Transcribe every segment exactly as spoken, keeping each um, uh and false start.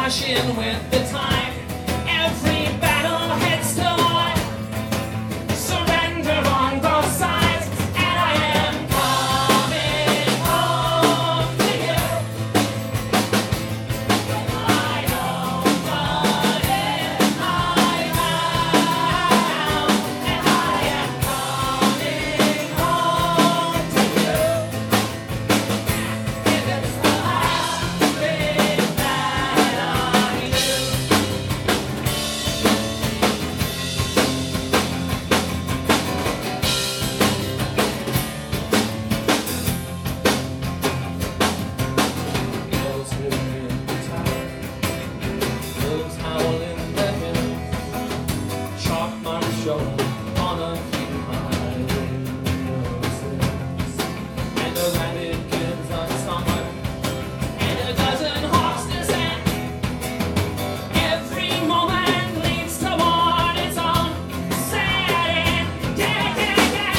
rushing with the time. Every battle heads to life. Surrender on both sides, and I am coming home to you. When I open in my mouth, and I am coming home to you. If it's the last thing that I do. Bells ring in the town, wolves howl in the hills, chalk marks show on a few high windowsills, and a rabbit gives a summer, and a dozen hawks descend. Every moment leads toward its own sad end. Yeah, yeah, yeah.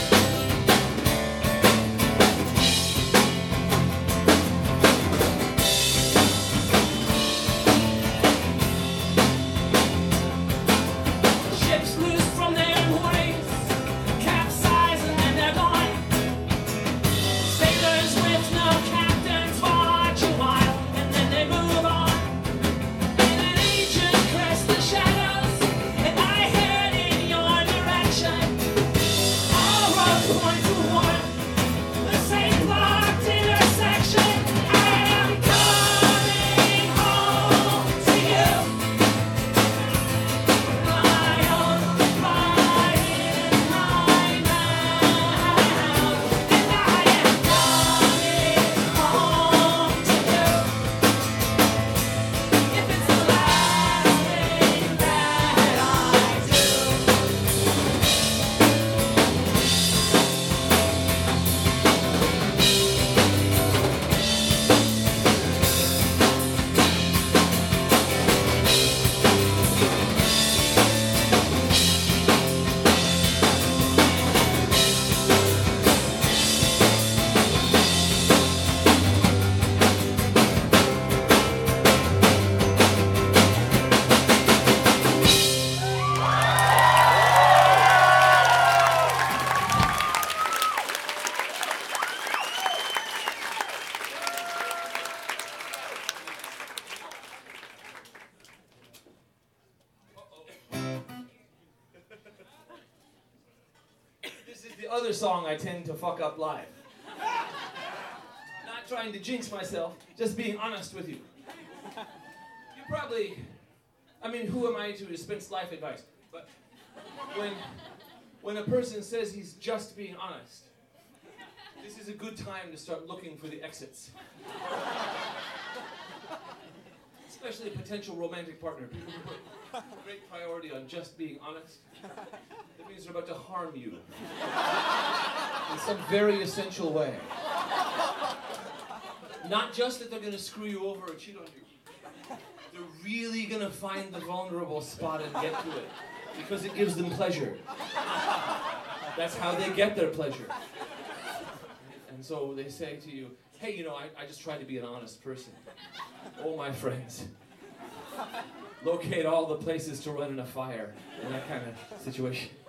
Ships loose from their moorings, capsize and then they're gone. Sailors with no captains watch a while and then they move on. And an agent crests the shadows, and I head in your direction. All roads point toward the same blocked intersection. I am coming home to you. I own my in my mouth, and I am coming home to you. If it's the last thing that I do. This is the other song I tend to fuck up live. Not trying to jinx myself, just being honest with you. You probably, I mean, who am I to dispense life advice? But when, when a person says he's just being honest, this is a good time to start looking for the exits. Especially a potential romantic partner. People who put great priority on just being honest. That means they're about to harm you in some very essential way. Not just that they're going to screw you over or cheat on you. They're really going to find the vulnerable spot and get to it because it gives them pleasure. That's how they get their pleasure. And so they say to you, hey, you know, I, I just try to be an honest person. Oh, my friends. Locate all the places to run in a fire in that kind of situation.